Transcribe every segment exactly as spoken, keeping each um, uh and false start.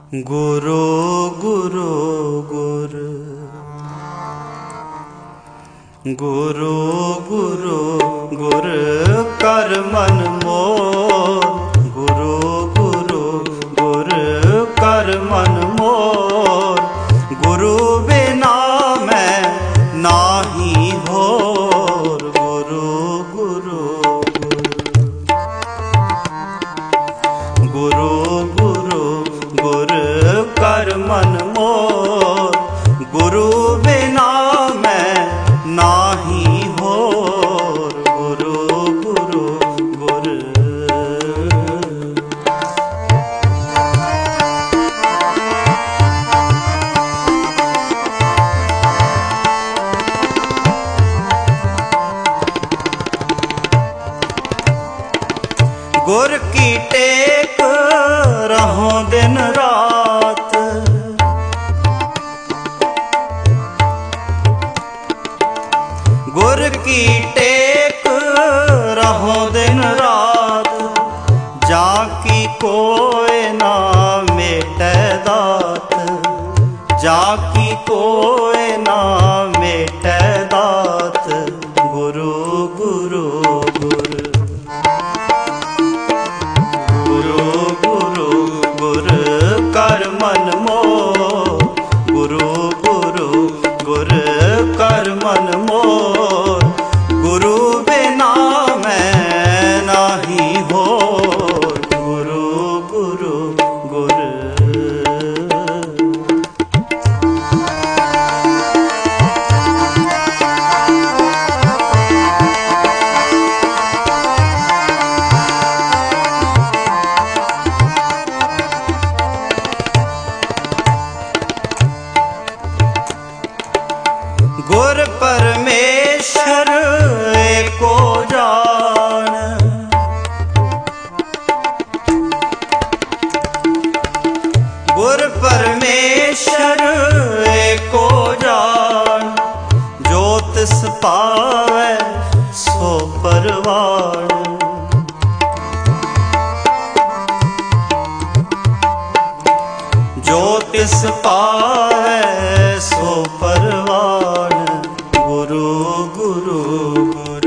गुरु गुरु गुर गुरु गुरु गुर कर मन मोर। गुरु गुरु गुर कर मन मोर। गुरु बिना मैं नाही होर। गुरु गुरु गुरु गुरु गुर कर मन मोर। गुरु बिना मैं नाही होर। गुरु गुरु गुर गुर की टेक रहो दिन रात। गुर की टेक रहो दिन रात। जाकी कोई ना मेटे दात। जाकी कोई ना मेटे दात। गुरु गुरु गुर कर मन मोर। गुरु गुरु गुर कर मन मोर। गुरु बिना मैं नाही होर। गुरु गुरु गुर गुर परमेश्वर एको जान। गुर परमेश्वर एको जान। जो तिस पावै सो परवान। जो तिस पावै सो परवान। गुरु गुरु गुर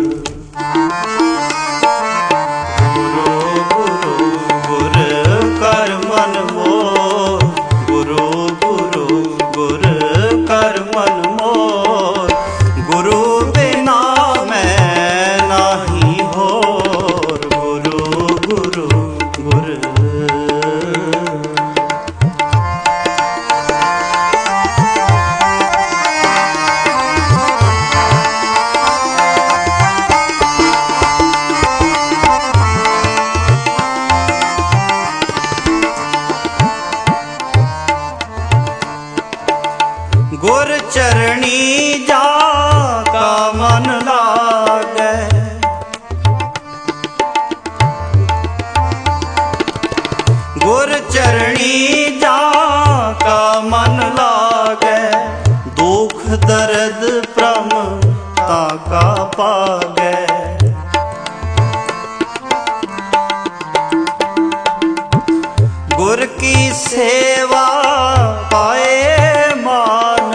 गुरु गुरु गुर कर मन मोर। गुरु गुरु गुर कर मन मोर। गुरु बिना मैं नाही होर। गुरु गुरु गुर गुर चरणी जा का मन लागे। गुर चरणी जा का मन लागे। दुख दर्द प्रम ताका पागे। गुर की सेवा पाए मान।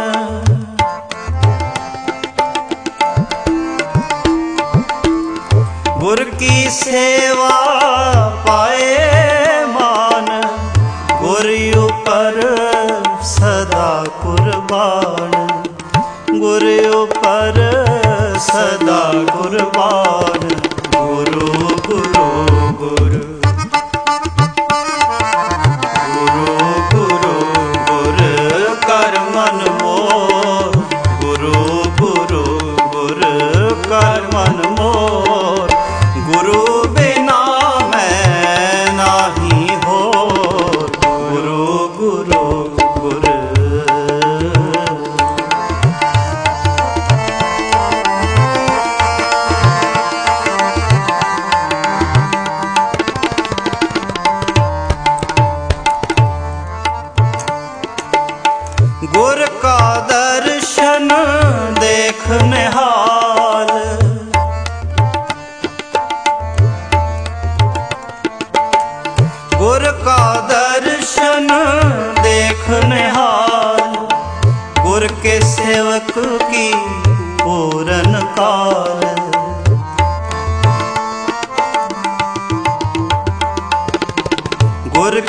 गुर की सेवा पाए मान। गुर ऊपर सदा कुर्बान। गुर ऊपर सदा कुर्बान। गुरु गुरु गुर गुरु गुरु गुर कर मन मोर। गुरु गुरु गुर कर मन मोर। गुरु बिना मैं नाही होर। गुरु गुरु गुर गुर का दर्शन देख निहाल। गुर का दर्शन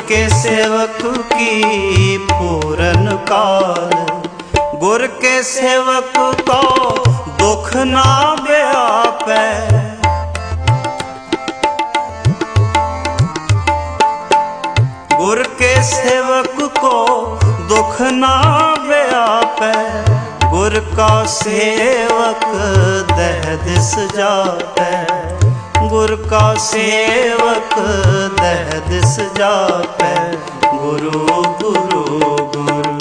के सेवक की पूरन काल। गुर के सेवक को दुख ना व्यापै। गुर के सेवक को दुख ना व्यापै। गुर का सेवक दह दिस जापै। गुर का सेवक दह दिस जापै। गुरु गुरु गुरु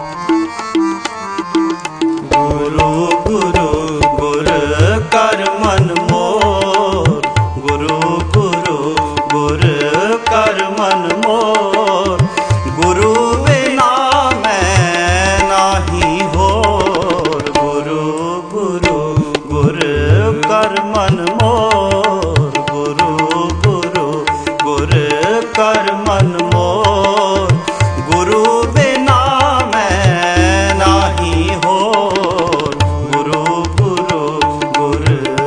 गुरु गुरु गुर कर मन मोर। गुरु गुरु गुर कर मन मोर। गुरु बिना मैं नाही होर। गुरु गुरु गुर कर मन मोर। गुरु गुरु गुर कर मन मोर। गुरु बिना मैं नाही होर। गुरु गुरु गुर।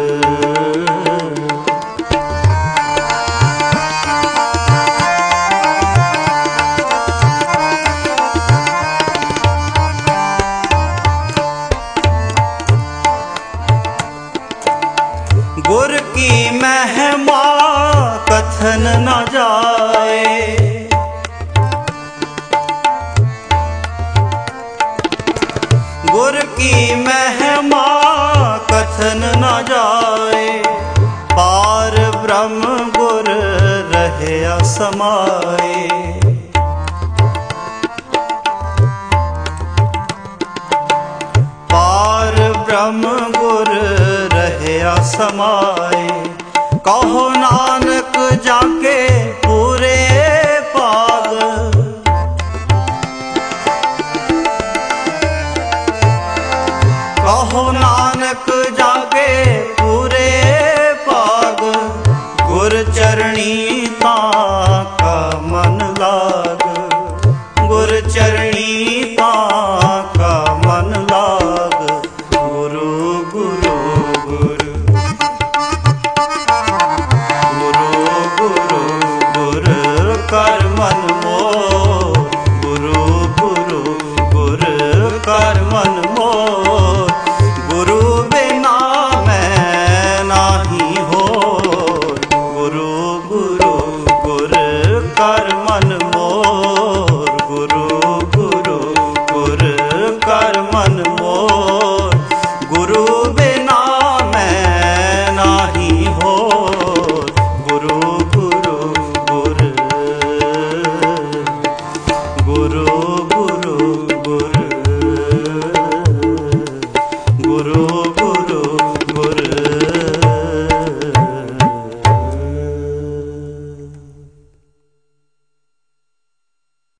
गुर की महिमा कथन न जाए। गुर की महिमा कथन न जाए। पार ब्रह्म गुर रहे समाए।